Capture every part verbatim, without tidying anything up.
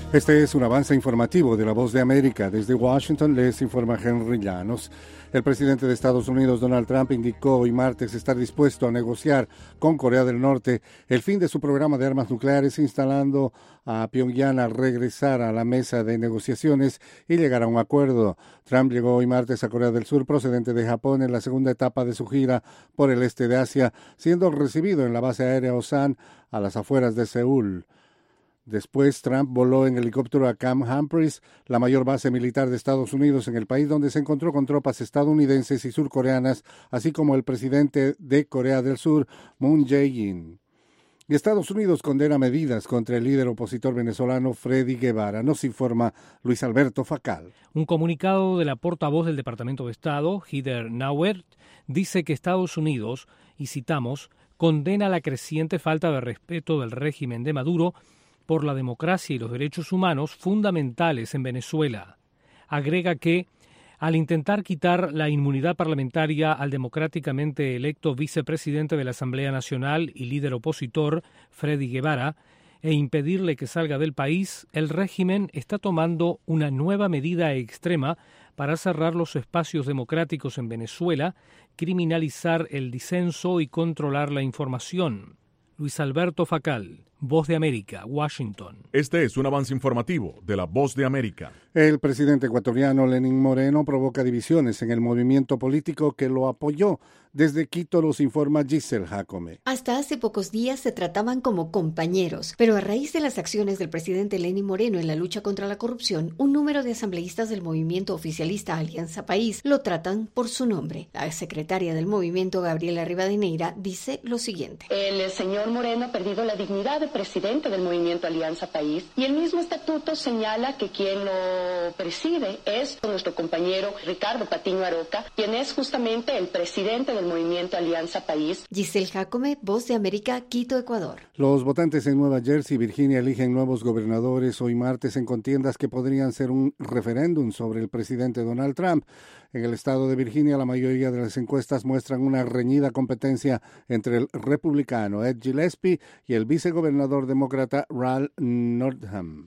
Este es un avance informativo de La Voz de América. Desde Washington les informa Henry Llanos. El presidente de Estados Unidos, Donald Trump, indicó hoy martes estar dispuesto a negociar con Corea del Norte el fin de su programa de armas nucleares, instalando a Pyongyang a regresar a la mesa de negociaciones y llegar a un acuerdo. Trump llegó hoy martes a Corea del Sur, procedente de Japón, en la segunda etapa de su gira por el este de Asia, siendo recibido en la base aérea Osan, a las afueras de Seúl. Después, Trump voló en helicóptero a Camp Humphreys, la mayor base militar de Estados Unidos en el país, donde se encontró con tropas estadounidenses y surcoreanas, así como el presidente de Corea del Sur, Moon Jae-in. Y Estados Unidos condena medidas contra el líder opositor venezolano Freddy Guevara. Nos informa Luis Alberto Facal. Un comunicado de la portavoz del Departamento de Estado, Heather Nauert, dice que Estados Unidos, y citamos, condena la creciente falta de respeto del régimen de Maduro por la democracia y los derechos humanos fundamentales en Venezuela. Agrega que, al intentar quitar la inmunidad parlamentaria al democráticamente electo vicepresidente de la Asamblea Nacional y líder opositor, Freddy Guevara, e impedirle que salga del país, el régimen está tomando una nueva medida extrema para cerrar los espacios democráticos en Venezuela, criminalizar el disenso y controlar la información. Luis Alberto Facal, Voz de América, Washington. Este es un avance informativo de la Voz de América. El presidente ecuatoriano Lenín Moreno provoca divisiones en el movimiento político que lo apoyó. Desde Quito nos informa Giselle Jacome. Hasta hace pocos días se trataban como compañeros, pero a raíz de las acciones del presidente Lenín Moreno en la lucha contra la corrupción, un número de asambleístas del movimiento oficialista Alianza País lo tratan por su nombre. La secretaria del movimiento, Gabriela Rivadeneira, dice lo siguiente. El señor Moreno ha perdido la dignidad de presidente del movimiento Alianza País y el mismo estatuto señala que quien lo preside es nuestro compañero Ricardo Patiño Aroca, quien es justamente el presidente del movimiento Alianza País. Giselle Jacome, Voz de América, Quito, Ecuador. Los votantes en Nueva Jersey y Virginia eligen nuevos gobernadores hoy martes en contiendas que podrían ser un referéndum sobre el presidente Donald Trump. En el estado de Virginia, la mayoría de las encuestas muestran una reñida competencia entre el republicano Ed Gillespie y el vicegobernador demócrata Ralph Northam.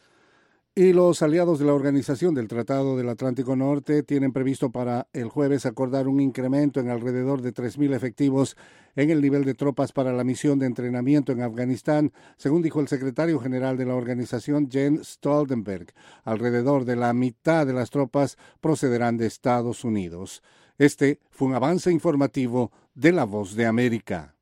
Y los aliados de la Organización del Tratado del Atlántico Norte tienen previsto para el jueves acordar un incremento en alrededor de tres mil efectivos en el nivel de tropas para la misión de entrenamiento en Afganistán, según dijo el secretario general de la organización, Jens Stoltenberg. Alrededor de la mitad de las tropas procederán de Estados Unidos. Este fue un avance informativo de La Voz de América.